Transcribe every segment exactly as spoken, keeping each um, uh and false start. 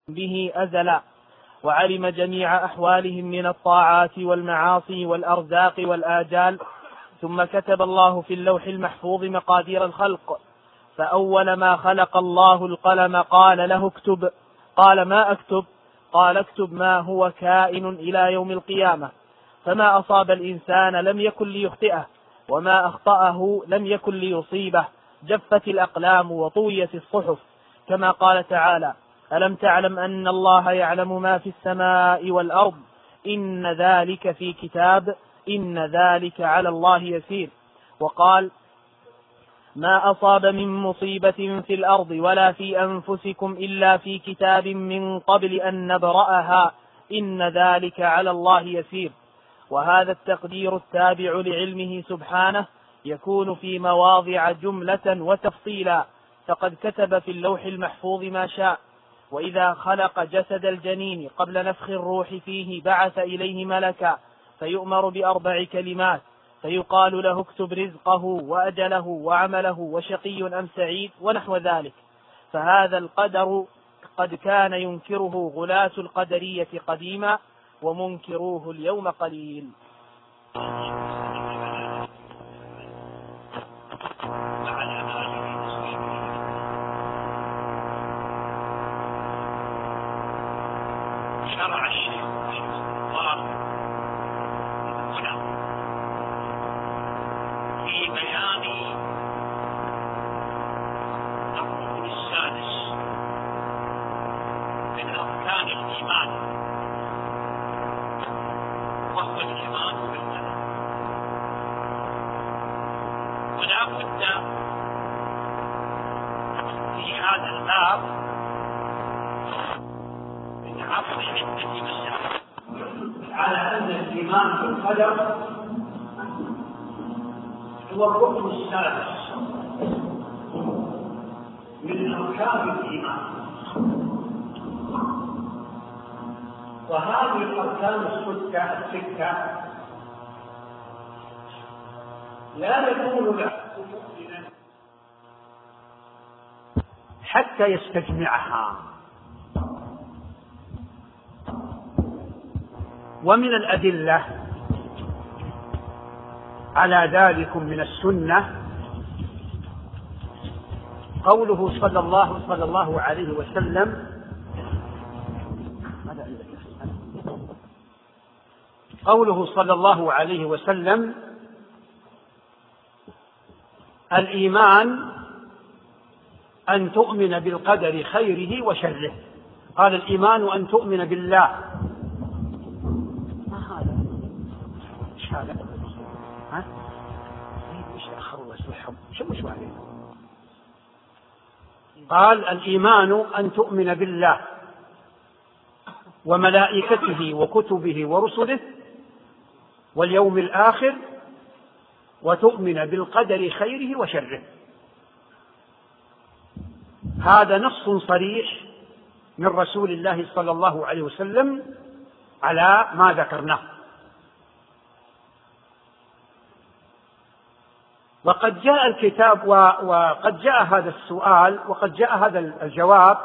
به أزلا، وعلم جميع أحوالهم من الطاعات والمعاصي والأرزاق والآجال. ثم كتب الله في اللوح المحفوظ مقادير الخلق، فأول ما خلق الله القلم قال له اكتب، قال ما أكتب؟ قال اكتب ما هو كائن إلى يوم القيامة، فما أصاب الإنسان لم يكن ليخطئه، وما أخطأه لم يكن ليصيبه. جفت الأقلام وطويت الصحف، كما قال تعالى: ألم تعلم أن الله يعلم ما في السماء والأرض، إن ذلك في كتاب، إن ذلك على الله يسير. وقال: ما أصاب من مصيبة في الأرض ولا في أنفسكم إلا في كتاب من قبل أن نبرأها، إن ذلك على الله يسير. وهذا التقدير التابع لعلمه سبحانه يكون في مواضع جملة وتفصيلا، فقد كتب في اللوح المحفوظ ما شاء. وإذا خلق جسد الجنين قبل نفخ الروح فيه بعث إليه ملكا فيؤمر بأربع كلمات، فيقال له اكتب رزقه وأجله وعمله وشقي أم سعيد ونحو ذلك. فهذا القدر قد كان ينكره غلاة القدرية قديما، ومنكروه اليوم قليل. شرع الشيخ رحمه الله هنا في بيان الركن السادس من أركان الإيمان، وهو الإيمان بالقدر. ولا بد في هذا الباب عرض عدة مسائل على أن الإيمان بالقدر هو الركن السادس من أركان الإيمان. وهذه الأركان الستة الستة لا يكون له حتى يستجمعها. ومن الأدلة على ذلك من السنة قوله صلى الله صلى الله عليه وسلم قوله صلى الله عليه وسلم: الإيمان أن تؤمن بالقدر خيره وشره. قال: الإيمان أن تؤمن بالله. ما هذا؟ إيش هذا؟ ها؟ إيش أخروا أسلحهم؟ شو مش عليه؟ قال: الإيمان أن تؤمن بالله وملائكته وكتبه ورسله واليوم الآخر، وتؤمن بالقدر خيره وشره. هذا نص صريح من رسول الله صلى الله عليه وسلم على ما ذكرناه. وقد جاء الكتاب وقد جاء هذا السؤال وقد جاء هذا الجواب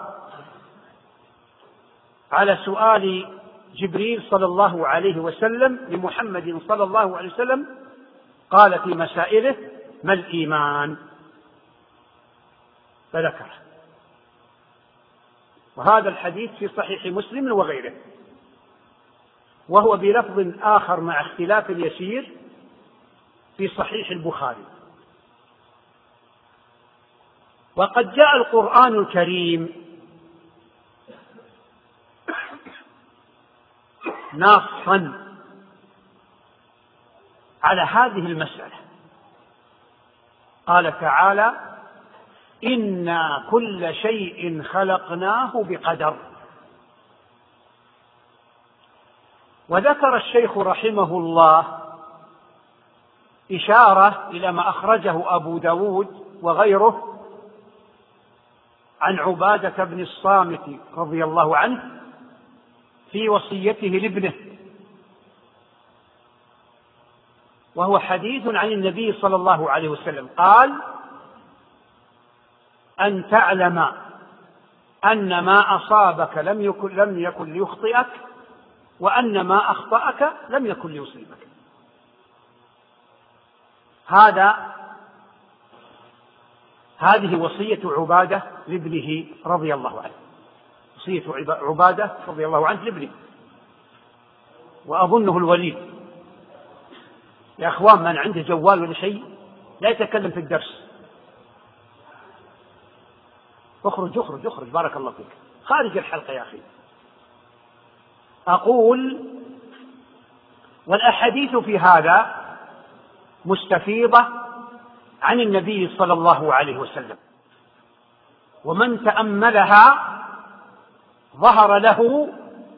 على سؤال جبريل صلى الله عليه وسلم لمحمد صلى الله عليه وسلم، قال في مسائله: ما الإيمان؟ فذكره. وهذا الحديث في صحيح مسلم وغيره، وهو بلفظ آخر مع اختلاف يسير في صحيح البخاري. وقد جاء القرآن الكريم ناصا على هذه المسألة. قال تعالى: إنا كل شيء خلقناه بقدر. وذكر الشيخ رحمه الله إشارة إلى ما أخرجه أبو داود وغيره عن عبادة بن الصامت رضي الله عنه في وصيته لابنه، وهو حديث عن النبي صلى الله عليه وسلم. قال: أن تعلم أن ما أصابك لم يكن, لم يكن ليخطئك، وأن ما أخطأك لم يكن ليصيبك. هذا هذه وصية عبادة لابنه رضي الله عنه، وصية عبادة رضي الله عنه لابنه، وأظنه الوليد. يا أخوان، من عنده جوال ولا شيء لا يتكلم في الدرس. اخرج اخرج اخرج بارك الله فيك، خارج الحلقة يا أخي. أقول: والأحاديث في هذا مستفيضة عن النبي صلى الله عليه وسلم، ومن تأملها ظهر له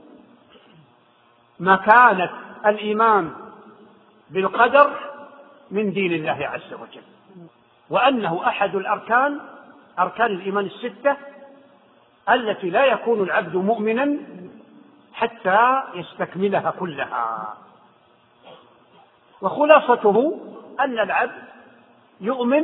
مكانة الإيمان بالقدر من دين الله عز وجل، وأنه أحد الأركان أركان الإيمان الستة التي لا يكون العبد مؤمنا حتى يستكملها كلها. وخلاصته أن العبد يؤمن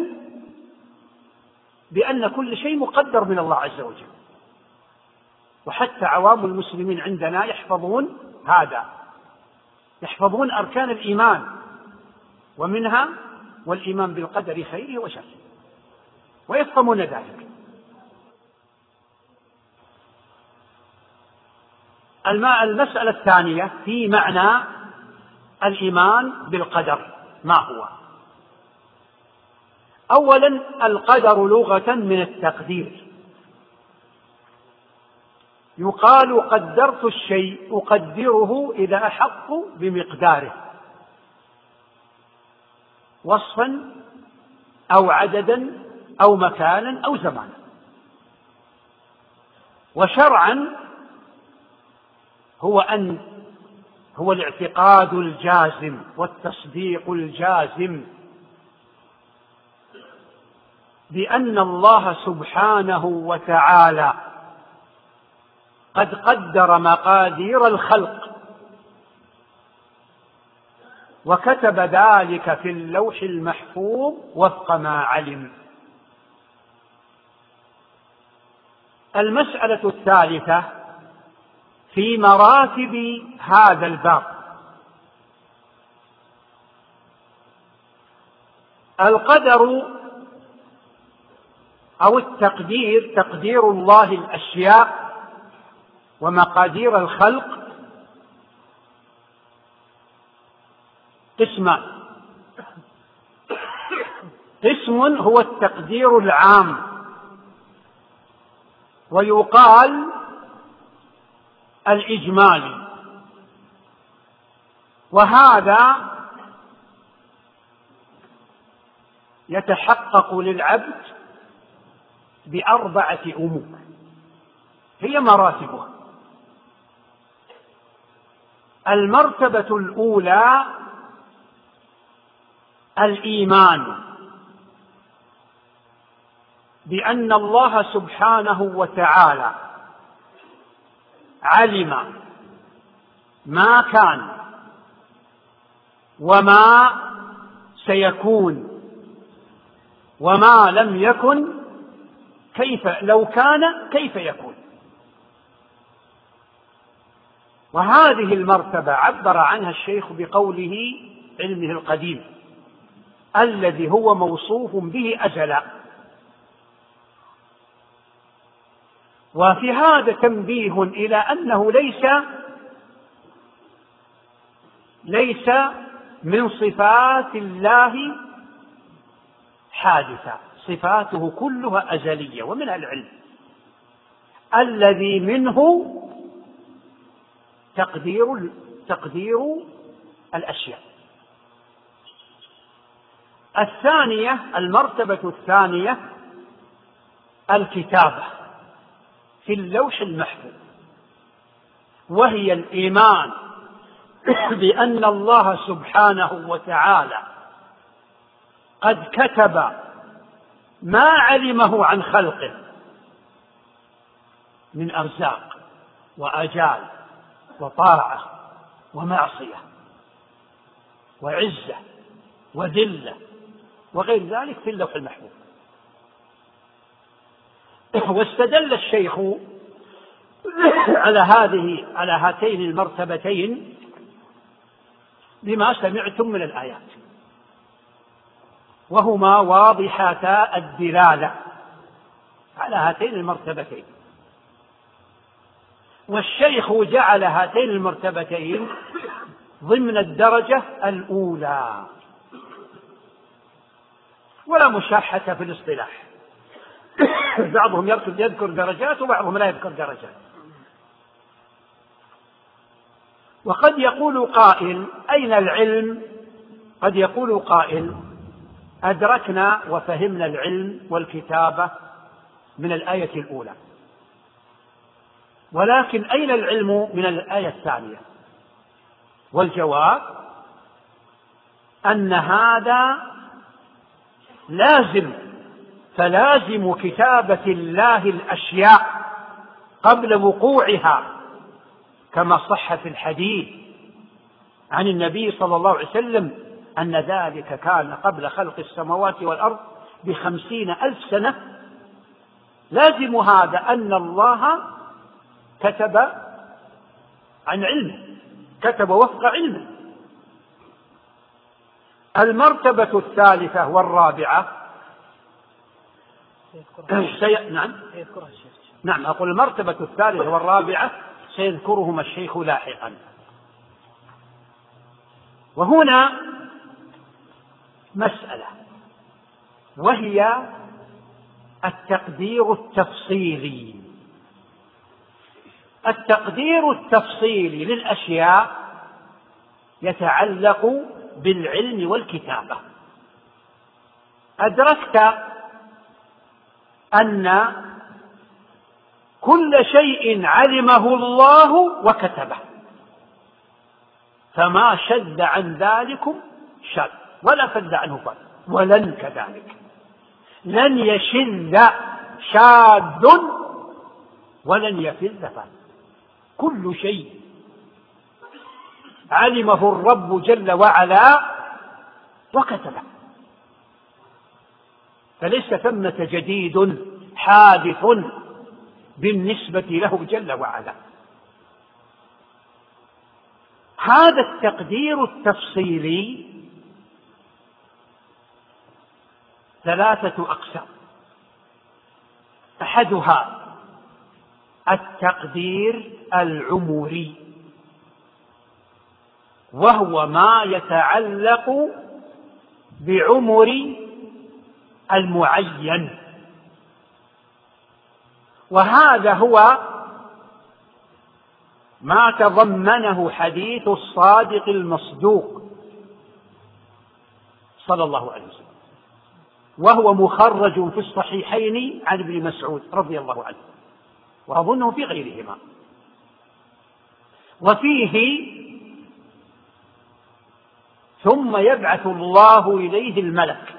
بأن كل شيء مقدر من الله عز وجل، وحتى عوام المسلمين عندنا يحفظون هذا، يحفظون أركان الإيمان، ومنها والإيمان بالقدر خيره وشره، ويفهمون ذلك. المسألة الثانية في معنى الإيمان بالقدر ما هو؟ أولا، القدر لغة من التقدير، يقال قدرت الشيء، أقدره إذا أحط بمقداره، وصفا أو عددا أو مكانا أو زمانا. وشرعا هو أن هو الاعتقاد الجازم والتصديق الجازم بأن الله سبحانه وتعالى قد قدر مقادير الخلق، وكتب ذلك في اللوح المحفوظ وفق ما علم. المسألة الثالثة في مراتب هذا الباب: القدر أو التقدير، تقدير الله الأشياء ومقادير الخلق، قسمان: قسم هو التقدير العام، ويقال الإجمالي، وهذا يتحقق للعبد بأربعة أمور هي مراتبها. المرتبة الأولى الإيمان بأن الله سبحانه وتعالى علم ما كان وما سيكون وما لم يكن، كيف لو كان كيف يكون. وهذه المرتبة عبر عنها الشيخ بقوله علمه القديم الذي هو موصوف به أزلا. وفي هذا تنبيه إلى أنه ليس ليس من صفات الله حادثة، صفاته كلها أزلية، ومنها العلم الذي منه تقدير تقدير الأشياء. الثانية، المرتبة الثانية الكتابة في اللوح المحفوظ، وهي الإيمان بأن الله سبحانه وتعالى قد كتب ما علمه عن خلقه من أرزاق وآجال وطاعة ومعصية وعزة وذلة وغير ذلك في اللوح المحفوظ. واستدل الشيخ على هذه على هاتين المرتبتين بما سمعتم من الآيات، وهما واضحتا الدلالة على هاتين المرتبتين. والشيخ جعل هاتين المرتبتين ضمن الدرجة الأولى، ولا مشاحة في الاصطلاح، بعضهم يذكر درجات وبعضهم لا يذكر درجات. وقد يقول قائل أين العلم؟ قد يقول قائل أدركنا وفهمنا العلم والكتابة من الآية الأولى، ولكن أين العلم من الآية الثانية؟ والجواب أن هذا لازم، فلازم كتابة الله الأشياء قبل وقوعها، كما صح في الحديث عن النبي صلى الله عليه وسلم أن ذلك كان قبل خلق السماوات والأرض بخمسين ألف سنة. لازم هذا أن الله كتب عن علمه، كتب وفق علمه. المرتبة الثالثة والرابعة سي... نعم نعم أقول المرتبة الثالثة والرابعة سيذكرهما الشيخ لاحقا. وهنا مسألة، وهي التقدير التفصيلي. التقدير التفصيلي للأشياء يتعلق بالعلم والكتابة. أدركت أن كل شيء علمه الله وكتبه، فما شذ عن ذلكم شاذ ولا فذ عنه فذ، ولن كذلك لن يشذ شاذ ولن يفذ فذ. كل شيء علمه الرب جل وعلا وكتبه، فليس ثمة جديد حادث بالنسبة له جل وعلا. هذا التقدير التفصيلي ثلاثة أقسام. أحدها التقدير العمري، وهو ما يتعلق بعمر المعين، وهذا هو ما تضمنه حديث الصادق المصدوق صلى الله عليه وسلم، وهو مخرج في الصحيحين عن ابن مسعود رضي الله عنه، وأظنه في غيرهما. وفيه ثم يبعث الله إليه الملك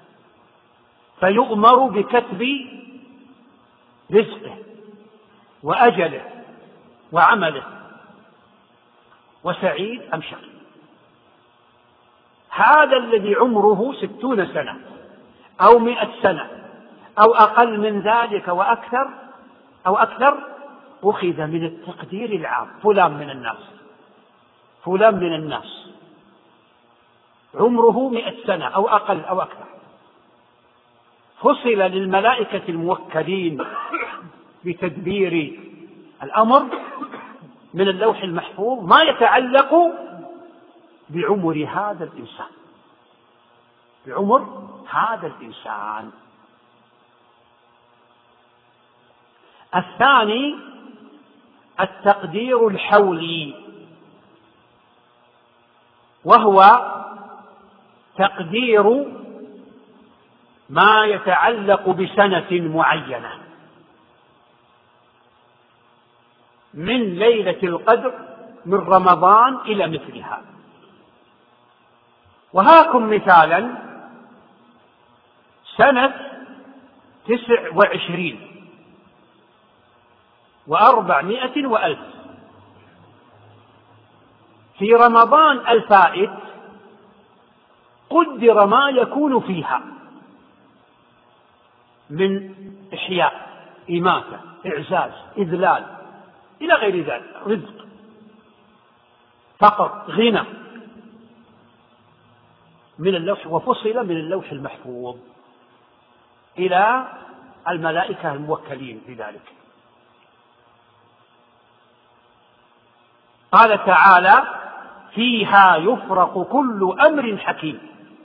فيؤمر بكتب رزقه وأجله وعمله وسعيد أم شقي. هذا الذي عمره ستون سنة أو مئة سنة أو أقل من ذلك وأكثر أو أكثر أخذ من التقدير العام. فلان من الناس فلان من الناس عمره مئة سنة أو أقل أو أكثر، فصل للملائكة الموكلين بتدبير الأمر من اللوح المحفوظ ما يتعلق بعمر هذا الإنسان بعمر هذا الإنسان. الثاني التقدير الحولي، وهو تقدير ما يتعلق بسنة معينة من ليلة القدر من رمضان إلى مثلها. وهاكم مثالا: سنة تسع وعشرين وأربعمائة وألف، في رمضان الفائت قدر ما يكون فيها من إحياء، إماتة، إعزاز، إذلال، إلى غير ذلك، رزق، فقر، غنى، من اللوح، وفصل من اللوح المحفوظ إلى الملائكة الموكلين بذلك. قال تعالى: فيها يفرق كل أمر حكيم.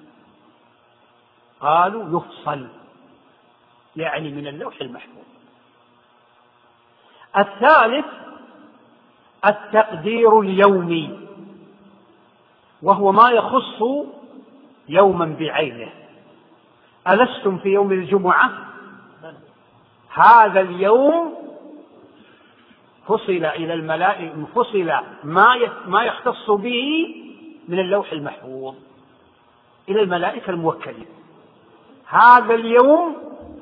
قالوا يفصل، يعني من اللوح المحفوظ. الثالث التقدير اليومي، وهو ما يخص يوما بعينه. ألستم في يوم الجمعة؟ هذا اليوم فصل إلى الملائكة، فصل ما ما يختص به من اللوح المحفوظ إلى الملائكة الموكلين. هذا اليوم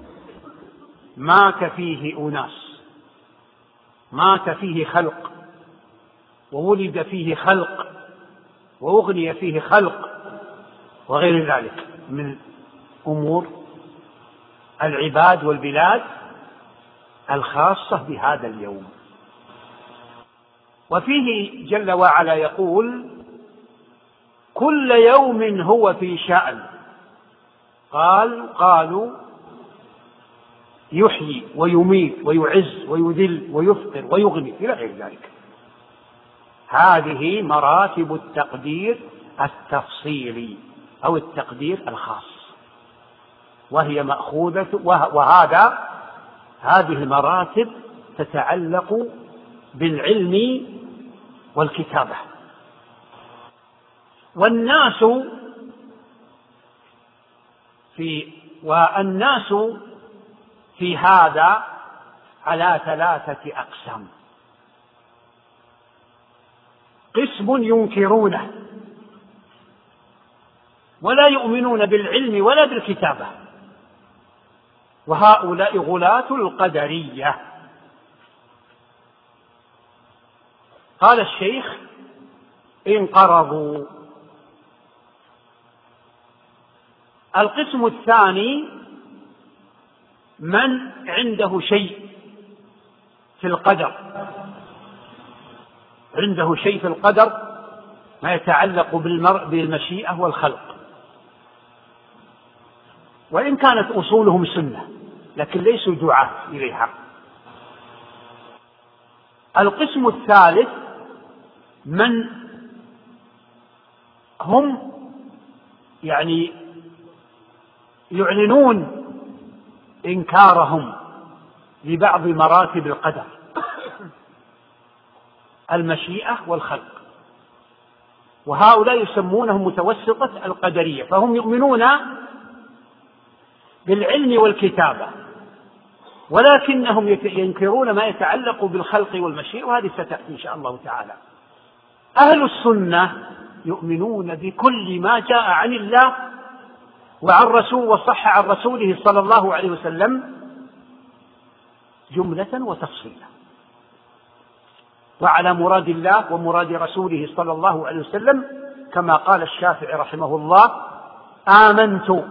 مات فيه أناس، مات فيه خلق، وولد فيه خلق، وأغني فيه خلق، وغير ذلك من أمور العباد والبلاد الخاصة بهذا اليوم. وفيه جل وعلا يقول: كل يوم هو في شأن. قال قالوا يحيي ويميت ويعز ويذل ويفقر ويغني إلى غير ذلك. هذه مراتب التقدير التفصيلي أو التقدير الخاص، وهي مأخوذة، وهذا هذه المراتب تتعلق بالعلم والكتابة. والناس في والناس في هذا على ثلاثة أقسام: قسم ينكرونه ولا يؤمنون بالعلم ولا بالكتابة، وهؤلاء غلاة القدرية. قال الشيخ: انقرضوا. القسم الثاني من عنده شيء في القدر، عنده شيء في القدر ما يتعلق بالمشيئة والخلق، وإن كانت أصولهم سنة لكن ليسوا دعاة إليها. القسم الثالث من هم يعني يعلنون إنكارهم لبعض مراتب القدر، المشيئة والخلق، وهؤلاء يسمونهم متوسطة القدرية، فهم يؤمنون بالعلم والكتابة ولكنهم ينكرون ما يتعلق بالخلق والمشيئة، وهذه ستأتي إن شاء الله تعالى. أهل السنة يؤمنون بكل ما جاء عن الله وعن رسول وصح عن رسوله صلى الله عليه وسلم جملة وتفصيلا، وعلى مراد الله ومراد رسوله صلى الله عليه وسلم، كما قال الشافعي رحمه الله: آمنت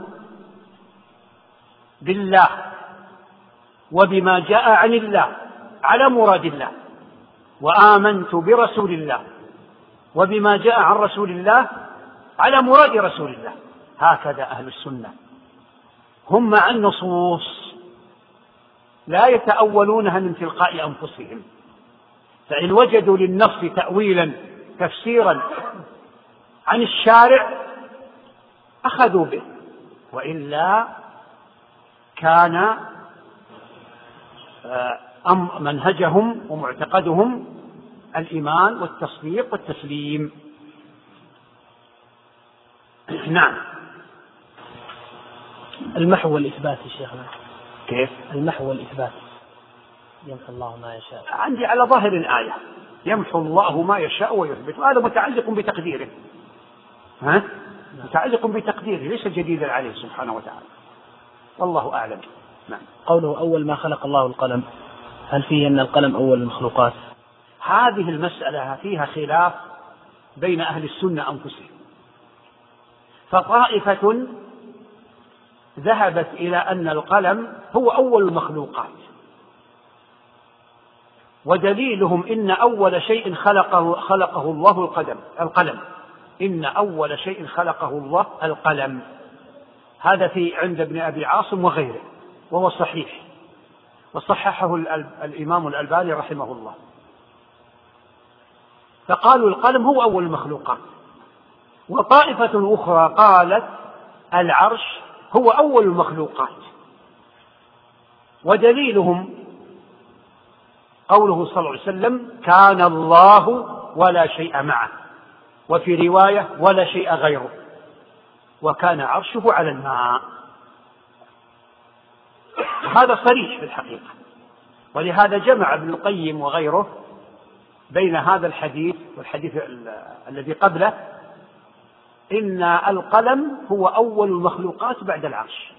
بالله وبما جاء عن الله على مراد الله، وآمنت برسول الله وبما جاء عن رسول الله على مراد رسول الله. هكذا أهل السنة، هم مع النصوص لا يتأولونها من تلقاء أنفسهم، فإن وجدوا للنص تأويلا تفسيرا عن الشارع أخذوا به، وإلا كان منهجهم ومعتقدهم الإيمان والتصديق والتسليم. نعم. المحو والإثبات يا شيخنا. كيف؟ المحو والإثبات. يمحو الله ما يشاء. عندي على ظاهر الآية يمحو الله ما يشاء ويثبت، وهذا متعلق بتقديره، ها؟ متعلق بتقديره ليس جديدا عليه سبحانه وتعالى، والله أعلم. نعم. قوله أول ما خلق الله القلم، هل فيه أن القلم أول المخلوقات؟ هذه المسألة فيها خلاف بين أهل السنة أنفسهم، فطائفة ذهبت إلى أن القلم هو أول المخلوقات، ودليلهم إن أول شيء خلقه, خلقه الله القدم القلم إن أول شيء خلقه الله القلم. هذا في عند ابن أبي عاصم وغيره، وهو صحيح، وصححه الإمام الألباني رحمه الله. فقالوا القلم هو أول المخلوقات. وطائفة أخرى قالت العرش هو أول المخلوقات، ودليلهم قوله صلى الله عليه وسلم كان الله ولا شيء معه، وفي رواية ولا شيء غيره، وكان عرشه على الماء. هذا صريح في الحقيقة، ولهذا جمع ابن القيم وغيره بين هذا الحديث والحديث الذي قبله، إن القلم هو أول المخلوقات بعد العرش.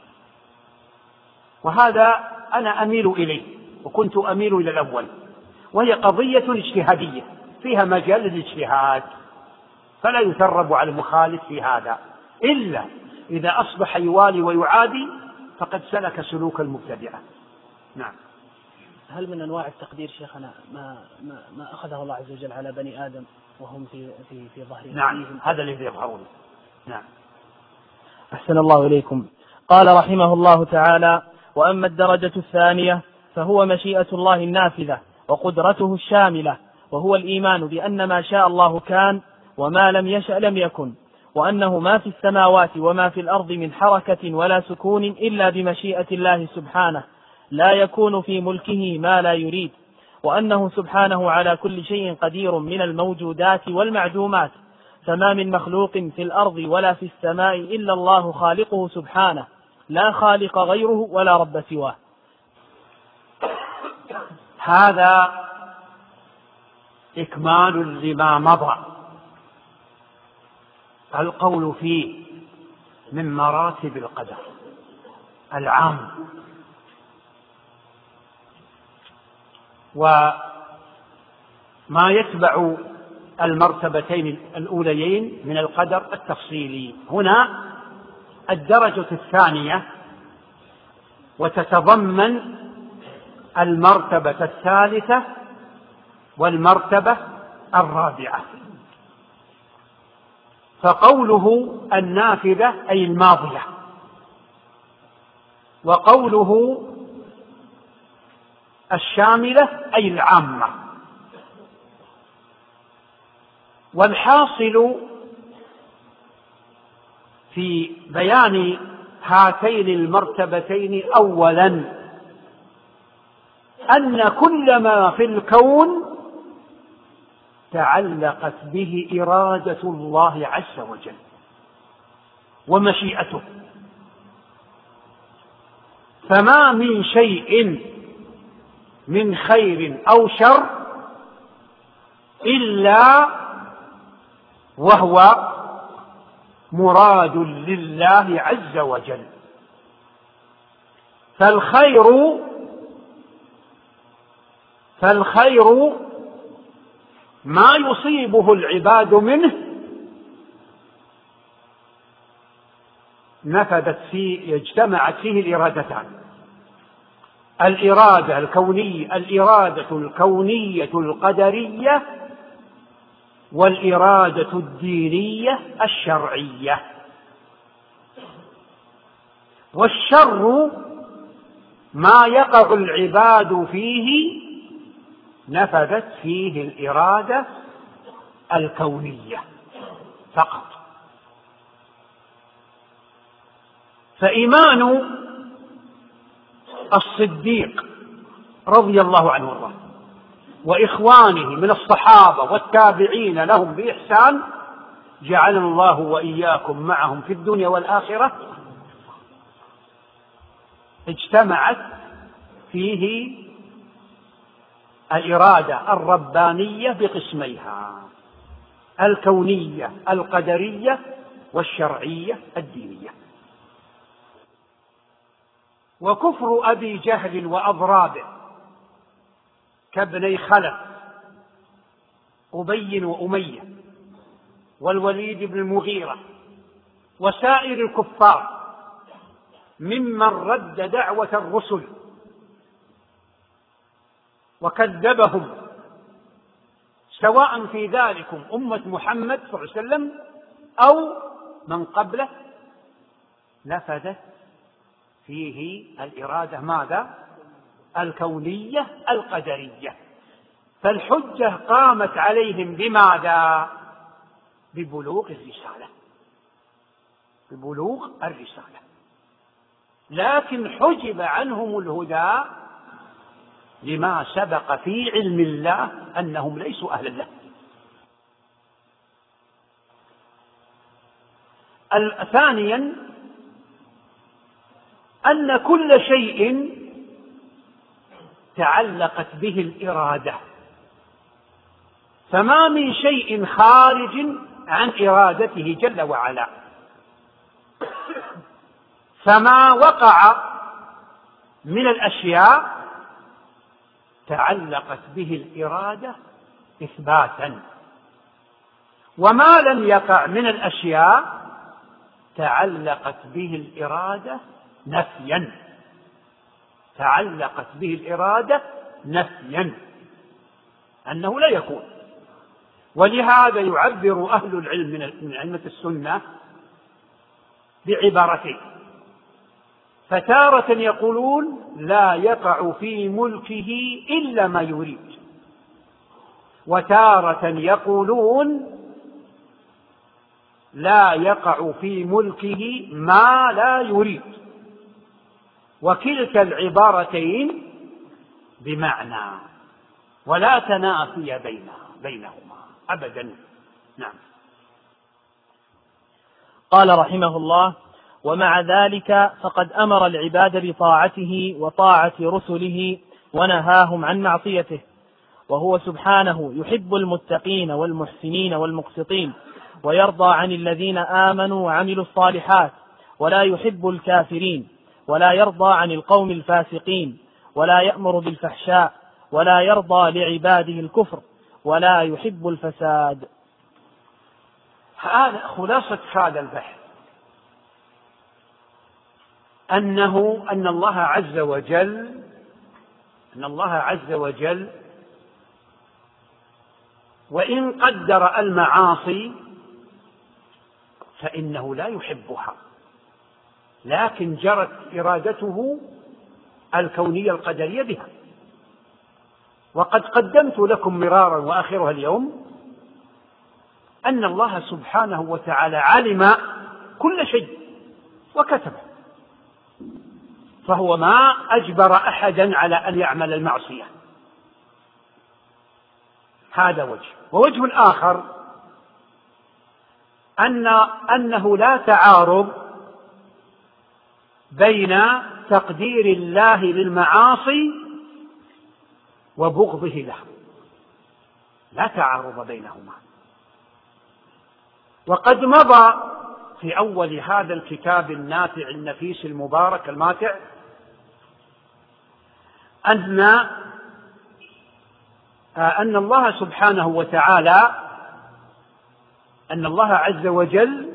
وهذا أنا أميل إليه، وكنت أميل إلى الأول، وهي قضية اجتهادية فيها مجال للاجتهاد، فلا يثرب على المخالف في هذا، إلا إذا أصبح يوالي ويعادي فقد سلك سلوك المبتدعة. نعم. هل من أنواع التقدير شيخنا ما, ما, ما أخذه الله عز وجل على بني آدم وهم في, في, في ظهرهم؟ نعم، هذا الذي يظهرون. نعم. أحسن الله إليكم. قال رحمه الله تعالى: وأما الدرجة الثانية فهو مشيئة الله النافذة وقدرته الشاملة، وهو الإيمان بأن ما شاء الله كان وما لم يشأ لم يكن، وأنه ما في السماوات وما في الأرض من حركة ولا سكون إلا بمشيئة الله سبحانه، لا يكون في ملكه ما لا يريد، وأنه سبحانه على كل شيء قدير من الموجودات والمعدومات، فما من مخلوق في الأرض ولا في السماء إلا الله خالقه سبحانه، لا خالق غيره ولا رب سواه. هذا إكمال لما مضى. القول فيه من مراتب القدر العام، وما يتبع المرتبتين الأوليين من القدر التفصيلي. هنا الدرجة الثانية وتتضمن المرتبة الثالثة والمرتبة الرابعة. فقوله النافذة أي الماضية، وقوله الشاملة أي العامة. والحاصل في بيان هاتين المرتبتين أولا أن كل ما في الكون تعلقت به إرادة الله عز وجل ومشيئته، فما من شيء من خير أو شر إلا وهو مراد لله عز وجل. فالخير فالخير ما يصيبه العباد منه نفذت فيه اجتمعت فيه الإرادتان، الإرادة الكونية الإرادة الكونية القدرية والإرادة الدينية الشرعية. والشر ما يقع العباد فيه نفذت فيه الإرادة الكونية فقط. فإيمان الصديق رضي الله عنه وارضاه وإخوانه من الصحابة والتابعين لهم بإحسان جعلنا الله وإياكم معهم في الدنيا والآخرة، اجتمعت فيه الإرادة الربانية بقسميها: الكونية القدرية والشرعية الدينية. وكفر أبي جهل وأضرابه كابني خلف أبي وأمية والوليد بن المغيرة وسائر الكفار ممن رد دعوة الرسل وكذبهم، سواء في ذلكم أمة محمد صلى الله عليه وسلم أو من قبله، نفذت فيه الإرادة ماذا؟ الكونية القدرية. فالحجة قامت عليهم بماذا؟ ببلوغ الرسالة، ببلوغ الرسالة، لكن حجب عنهم الهدى لما سبق في علم الله أنهم ليسوا أهلا له. ثانيا أن كل شيء تعلقت به الإرادة، فما من شيء خارج عن إرادته جل وعلا، فما وقع من الأشياء تعلقت به الإرادة إثباتا، وما لم يقع من الأشياء تعلقت به الإرادة نفيا، تعلقت به الإرادة نفيا أنه لا يكون. ولهذا يعبر أهل العلم من علمة السنة بعبارتين، فتارة يقولون لا يقع في ملكه إلا ما يريد، وتارة يقولون لا يقع في ملكه ما لا يريد، وكلتا العبارتين بمعنى ولا تنافي بينهما أبدا. نعم. قال رحمه الله: ومع ذلك فقد أمر العباد بطاعته وطاعة رسله ونهاهم عن معصيته، وهو سبحانه يحب المتقين والمحسنين والمقسطين، ويرضى عن الذين آمنوا وعملوا الصالحات، ولا يحب الكافرين، ولا يرضى عن القوم الفاسقين، ولا يأمر بالفحشاء، ولا يرضى لعباده الكفر، ولا يحب الفساد. هذا خلاصة هذا البحث، أنه أن الله عز وجل أن الله عز وجل وإن قدر المعاصي فإنه لا يحبها، لكن جرت إرادته الكونية القدرية بها. وقد قدمت لكم مرارا وآخرها اليوم أن الله سبحانه وتعالى علم كل شيء وكتبه، فهو ما أجبر أحدا على أن يعمل المعصية. هذا وجه. ووجه آخر أن أنه لا تعارض بين تقدير الله للمعاصي وبغضه له، لا تعارض بينهما. وقد مضى في أول هذا الكتاب النافع النفيس المبارك الماتع أن أن الله سبحانه وتعالى أن الله عز وجل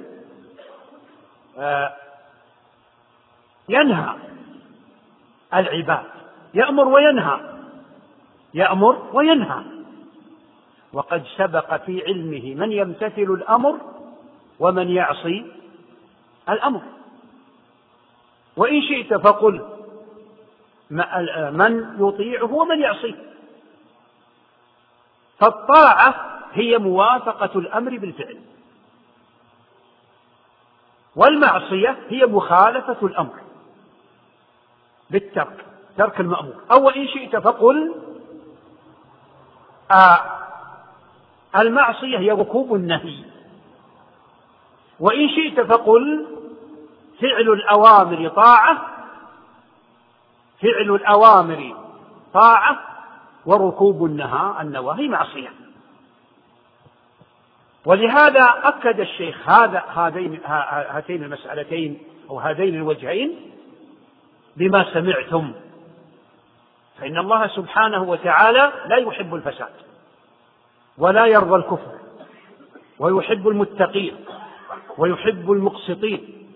ينهى العباد، يأمر وينهى، يأمر وينهى، وقد سبق في علمه من يمتثل الأمر ومن يعصي الأمر. وإن شئت فقل من يطيعه ومن يعصيه. فالطاعة هي موافقة الأمر بالفعل، والمعصية هي مخالفة الأمر بالترك، ترك المأمور. أو إن شئت فقل آه المعصية هي ركوب النهي، وإن شئت فقل فعل الأوامر طاعة، فعل الأوامر طاعة، وركوب النهى النواهي معصية. ولهذا أكد الشيخ هذا هذين هاتين المسألتين أو هذين الوجهين بما سمعتم، فإن الله سبحانه وتعالى لا يحب الفساد ولا يرضى الكفر، ويحب المتقين ويحب المقسطين،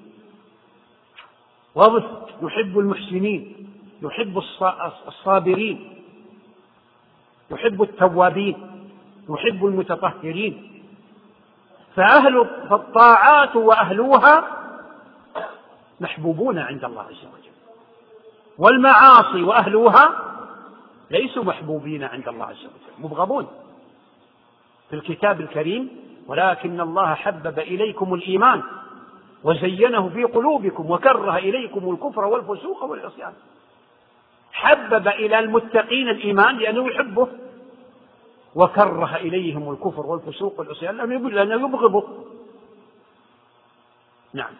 ويحب المحسنين، يحب الصابرين، يحب التوابين، يحب المتطهرين. فأهل الطاعات وأهلوها محبوبون عند الله عز وجل، والمعاصي وأهلوها ليسوا محبوبين عند الله عز وجل، مبغضون. في الكتاب الكريم: ولكن الله حبب إليكم الإيمان وزينه في قلوبكم وكره إليكم الكفر والفسوق والعصيان. حبب إلى المتقين الإيمان لأنه يحبه، وكره إليهم الكفر والفسوق والعصيان لأنه يبغضه. نعم.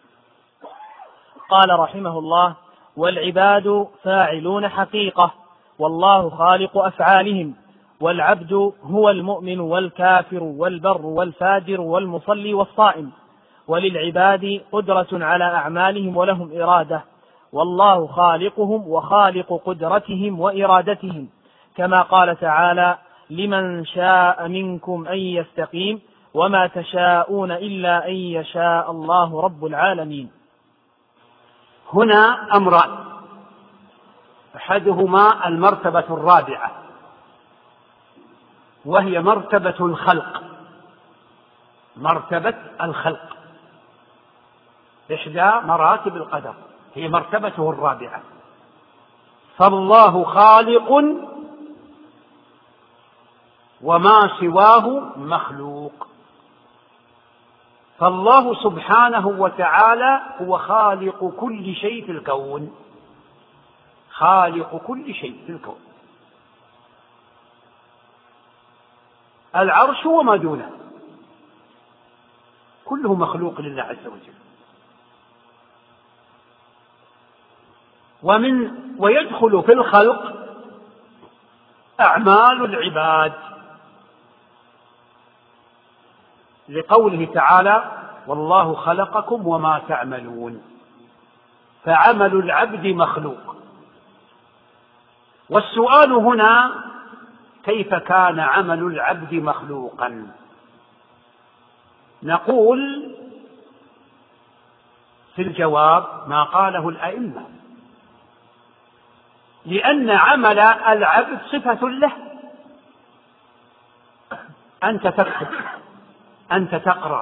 قال رحمه الله: والعباد فاعلون حقيقة، والله خالق أفعالهم، والعبد هو المؤمن والكافر والبر والفاجر والمصلي والصائم، وللعباد قدرة على أعمالهم ولهم إرادة، والله خالقهم وخالق قدرتهم وإرادتهم، كما قال تعالى: لمن شاء منكم أن يستقيم وما تشاءون إلا أن يشاء الله رب العالمين. هنا أمران: أحدهما المرتبة الرابعة، وهي مرتبة الخلق، مرتبة الخلق إحدى مراتب القدر، هي مرتبته الرابعة. فالله خالق وما سواه مخلوق. فالله سبحانه وتعالى هو خالق كل شيء في الكون، خالق كل شيء في الكون، العرش وما دونه كله مخلوق لله عز وجل. ومن ويدخل في الخلق أعمال العباد، لقوله تعالى: والله خلقكم وما تعملون. فعمل العبد مخلوق. والسؤال هنا: كيف كان عمل العبد مخلوقا؟ نقول في الجواب ما قاله الأئمة، لأن عمل العبد صفة له. أنت تكتب، أنت تقرأ،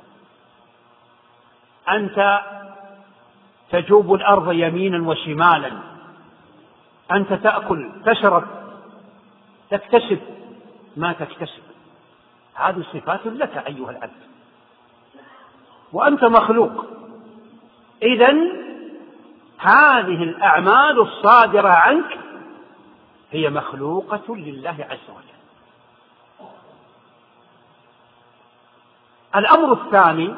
أنت تجوب الأرض يمينا وشمالا، أنت تأكل، تشرب، تكتسب ما تكتسب، هذه صفات لك أيها العبد، وأنت مخلوق. إذن هذه الأعمال الصادرة عنك هي مخلوقة لله عز وجل. الأمر الثاني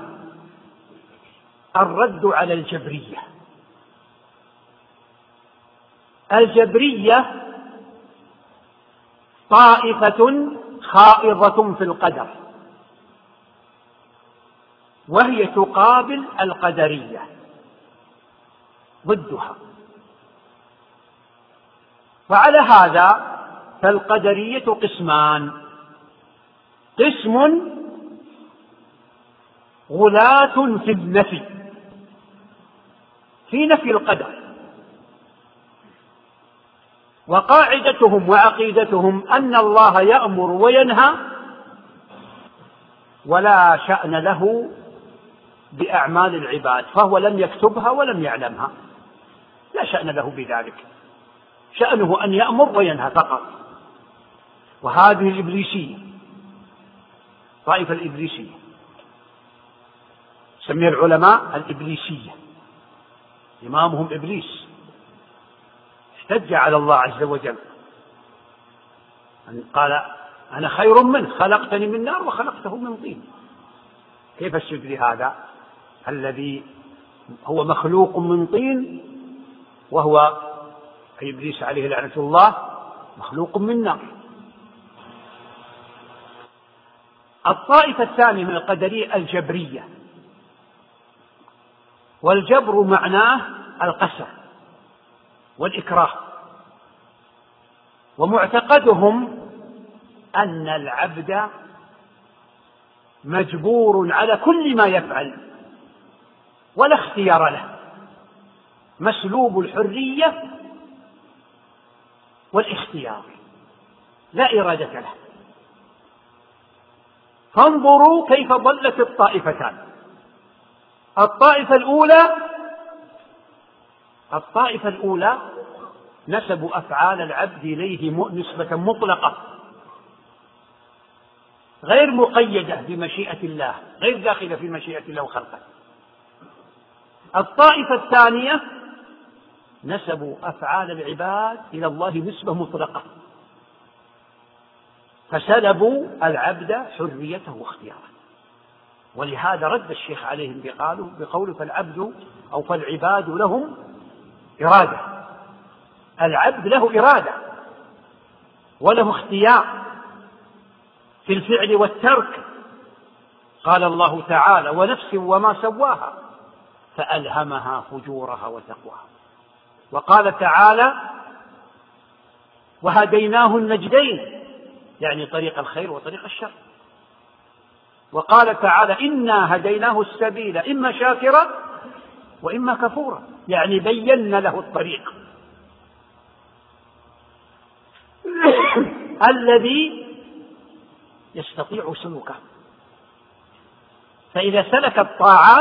الرد على الجبرية. الجبرية طائفة خائضة في القدر، وهي تقابل القدرية، ضدها. وعلى هذا فالقدرية قسمان: قسم غلاة في النفي، في نفي القدر، وقاعدتهم وعقيدتهم أن الله يأمر وينهى ولا شأن له بأعمال العباد، فهو لم يكتبها ولم يعلمها، لا شأن له بذلك، شأنه أن يأمر وينهى فقط. وهذه الإبليسية، طائفة الإبليسية، سمي العلماء الإبليسية، إمامهم إبليس، احتج على الله عز وجل، قال: أنا خير منه، خلقتني من نار وخلقته من طين. كيف اسجد لهذا الذي هو مخلوق من طين، وهو إبليس عليه لعنة الله مخلوق من نار؟ الطائفة الثانية من القدرية الجبرية، والجبر معناه القسر والإكراه، ومعتقدهم أن العبد مجبور على كل ما يفعل ولا اختيار له، مسلوب الحرية والاختيار. لا إرادة له. فانظروا كيف ضلت الطائفتان. الطائفة الأولى الطائفة الأولى نسبوا أفعال العبد إليه نسبة مطلقة غير مقيدة بمشيئة الله، غير داخلة في مشيئة الله وخلقه. الطائفة الثانية نسبوا أفعال العباد إلى الله نسبة مطلقة، فسلبوا العبد حريته واختياره. ولهذا رد الشيخ عليهم بقالوا بقوله فالعبد أو فالعباد لهم إرادة. العبد له إرادة وله اختيار في الفعل والترك. قال الله تعالى ونفس وما سواها فألهمها فجورها وتقواها. وقال تعالى وهديناه النجدين، يعني طريق الخير وطريق الشر. وقال تعالى إنا هديناه السبيل إما شاكرا وإما كفورا، يعني بينا له الطريق الذي يستطيع سلوكه. فإذا سلك الطاعات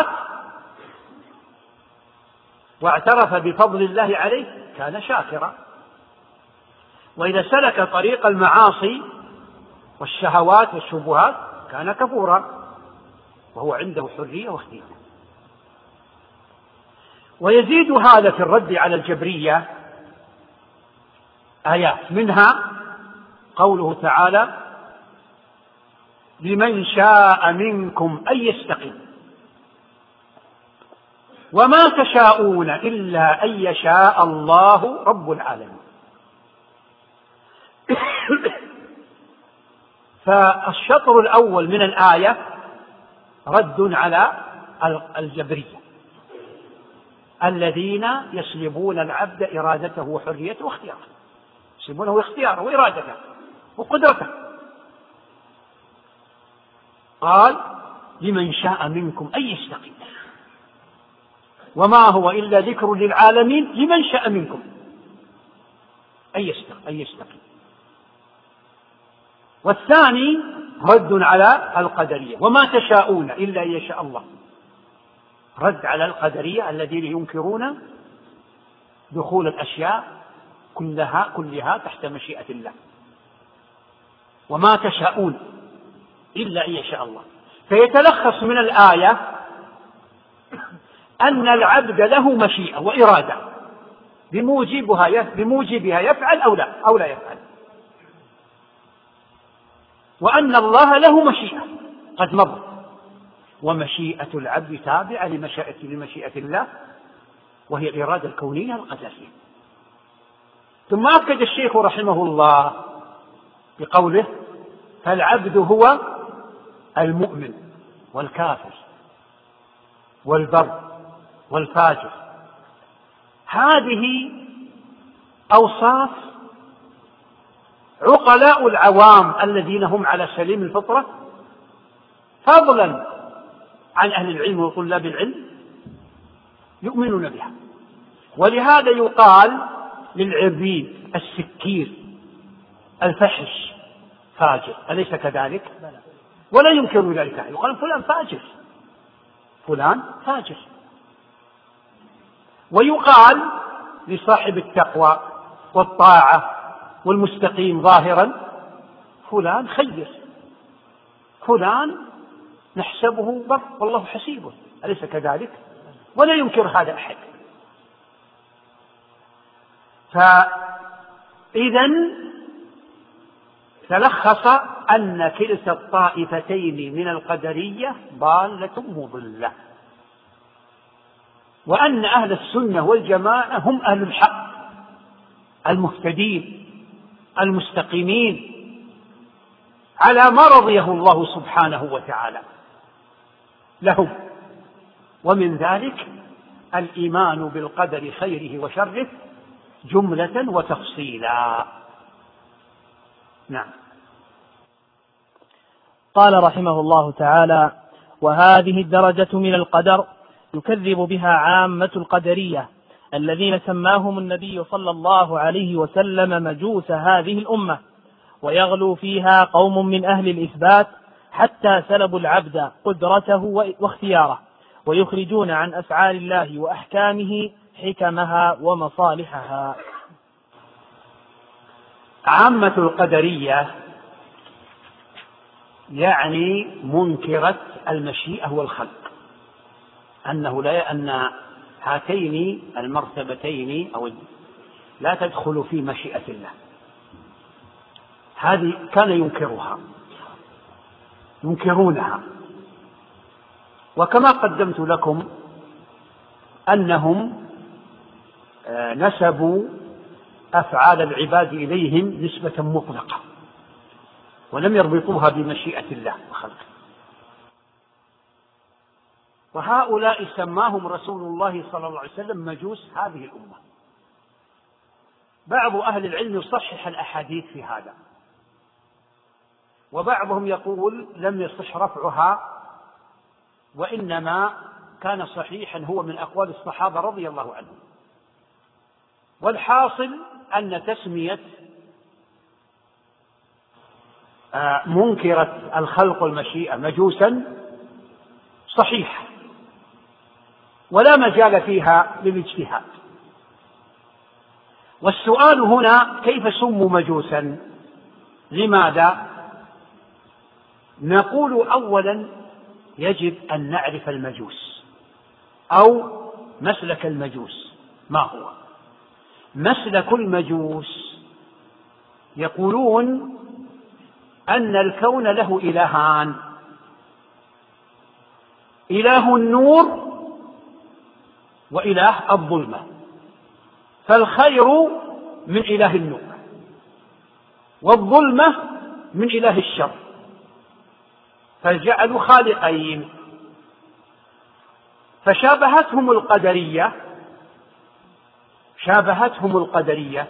واعترف بفضل الله عليه كان شاكرا، وإذا سلك طريق المعاصي والشهوات والشبهات كان كفورا، وهو عنده حرية واختيار. ويزيد هذا في الرد على الجبرية آيات، منها قوله تعالى لمن شاء منكم أن يستقيم وما تشاءون إلا أن يشاء الله رب العالمين. فالشطر الأول من الآية رد على الجبرية الذين يسلبون العبد إرادته وحريته واختياره، يسلبونه اختياره وإرادته وقدرته. قال لمن شاء منكم أن يستقيم، وما هو إلا ذكر للعالمين لمن شاء منكم أن يستقيم. والثاني رد على القدرية وما تشاءون إلا أن يشاء الله، رد على القدرية الذين ينكرون دخول الأشياء كلها كلها تحت مشيئة الله. وما تشاءون إلا أن يشاء الله. فيتلخص من الآية أن العبد له مشيئة وإرادة بموجبها بموجبها يفعل أو لا أو لا يفعل، وأن الله له مشيئة قد مضت، ومشيئة العبد تابعة لمشيئة لمشيئة الله، وهي الإرادة الكونية القدرية. ثم أكد الشيخ رحمه الله بقوله فالعبد هو المؤمن والكافر والبر والفاجر. هذه أوصاف عقلاء العوام الذين هم على سليم الفطرة فضلا عن أهل العلم وطلاب العلم يؤمنون بها. ولهذا يقال للعربين السكير الفحش فاجر، أليس كذلك؟ ولا ينكر ذلك، يقال فلان فاجر فلان فاجر. ويقال لصاحب التقوى والطاعة والمستقيم ظاهرا فلان خير، فلان نحسبه بر والله حسيبه، أليس كذلك؟ ولا ينكر هذا أحد. فإذا تلخص أن كلتا الطائفتين من القدرية ضالة مضلة، وأن أهل السنة والجماعة هم أهل الحق المهتدين المستقيمين على ما رضيه الله سبحانه وتعالى لهم. ومن ذلك الإيمان بالقدر خيره وشره جملة وتفصيلا. نعم. قال رحمه الله تعالى وهذه الدرجة من القدر يكذب بها عامة القدرية الذين سماهم النبي صلى الله عليه وسلم مجوس هذه الأمة، ويغلو فيها قوم من أهل الإثبات حتى سلبوا العبد قدرته واختياره، ويخرجون عن أفعال الله وأحكامه حكمها ومصالحها. عامة القدرية يعني منكرة المشيئة والخلق، أنه لا أن هاتين المرتبتين أو لا تدخل في مشيئة الله، هذه كان ينكرها ينكرونها. وكما قدمت لكم أنهم نسبوا أفعال العباد إليهم نسبة مطلقة ولم يربطوها بمشيئة الله وخلقه. وهؤلاء سماهم رسول الله صلى الله عليه وسلم مجوس هذه الأمة. بعض أهل العلم يصحح الأحاديث في هذا، وبعضهم يقول لم يصح رفعها، وإنما كان صحيحا هو من أقوال الصحابة رضي الله عنهم. والحاصل أن تسمية منكرة الخلق والمشيئة مجوسا صحيح، ولا مجال فيها للاجتهاد. والسؤال هنا كيف سموا مجوسا؟ لماذا؟ نقول أولا يجب أن نعرف المجوس أو مسلك المجوس. ما هو مسلك المجوس؟ يقولون أن الكون له إلهان، إله النور وإله الظلمة، فالخير من إله النور والظلمة من إله الشر، فجعلوا خالقين. فشابهتهم القدرية شابهتهم القدرية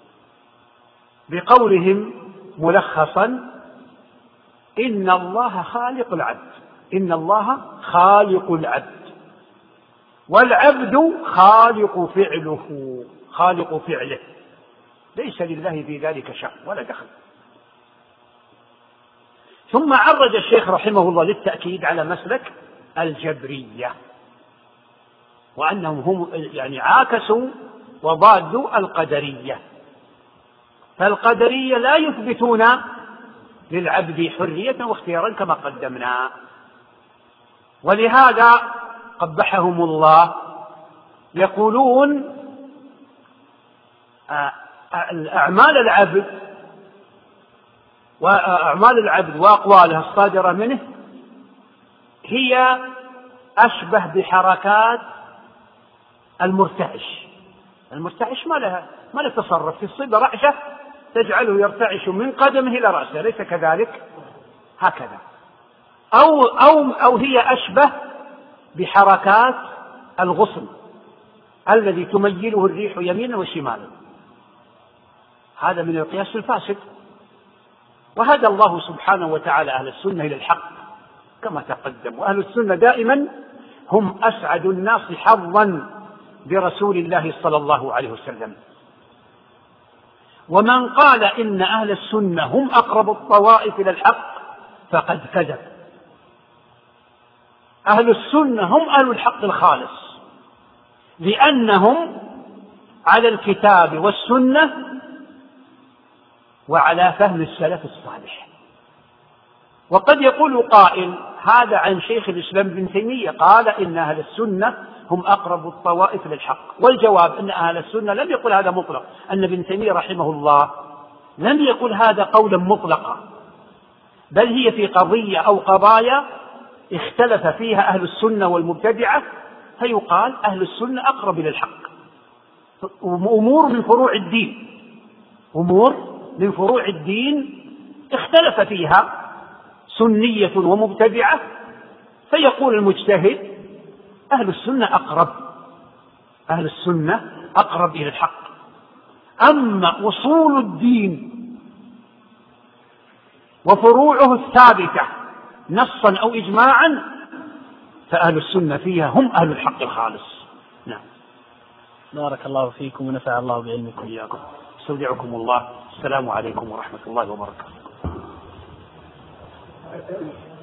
بقولهم ملخصا إن الله خالق العبد إن الله خالق العبد والعبد خالق فعله خالق فعله، ليس لله في ذلك شأن ولا دخل. ثم عرج الشيخ رحمه الله للتأكيد على مسلك الجبرية، وأنهم هم يعني عاكسوا وضادوا القدرية. فالقدرية لا يثبتون للعبد حرية واختيارا كما قدمنا، ولهذا قبحهم الله. يقولون أعمال العبد وأعمال العبد وأقوالها الصادرة منه هي أشبه بحركات المرتعش. المرتعش ما لها ما له تصرف، في الصيد رعشة تجعله يرتعش من قدمه إلى رأسه، ليس كذلك؟ هكذا. أو, أو, أو هي أشبه بحركات الغصن الذي تميله الريح يمينا وشمالا، هذا من القياس الفاسد. وهدى الله سبحانه وتعالى أهل السنة إلى الحق كما تقدم، وأهل السنة دائما هم أسعد الناس حظا برسول الله صلى الله عليه وسلم. ومن قال إن أهل السنة هم أقرب الطوائف إلى الحق فقد كذب. أهل السنة هم أهل الحق الخالص، لأنهم على الكتاب والسنة وعلى فهم السلف الصالح. وقد يقول قائل هذا عن شيخ الإسلام ابن تيمية، قال إن أهل السنة هم أقرب الطوائف للحق. والجواب أن أهل السنة لم يقل هذا مطلق، أن ابن تيمية رحمه الله لم يقل هذا قولا مطلقا، بل هي في قضية أو قضايا اختلف فيها أهل السنة والمبتدعة، فيقال أهل السنة أقرب إلى الحق. أمور من فروع الدين أمور من فروع الدين اختلف فيها سنية ومبتدعة، فيقول المجتهد أهل السنة أقرب أهل السنة أقرب إلى الحق. أما أصول الدين وفروعه الثابتة نصا أو إجماعا فأهل السنة فيها هم أهل الحق الخالص. نعم. بارك الله فيكم ونفع الله بعلمكم. إياكم. استودعكم الله. السلام عليكم ورحمة الله وبركاته.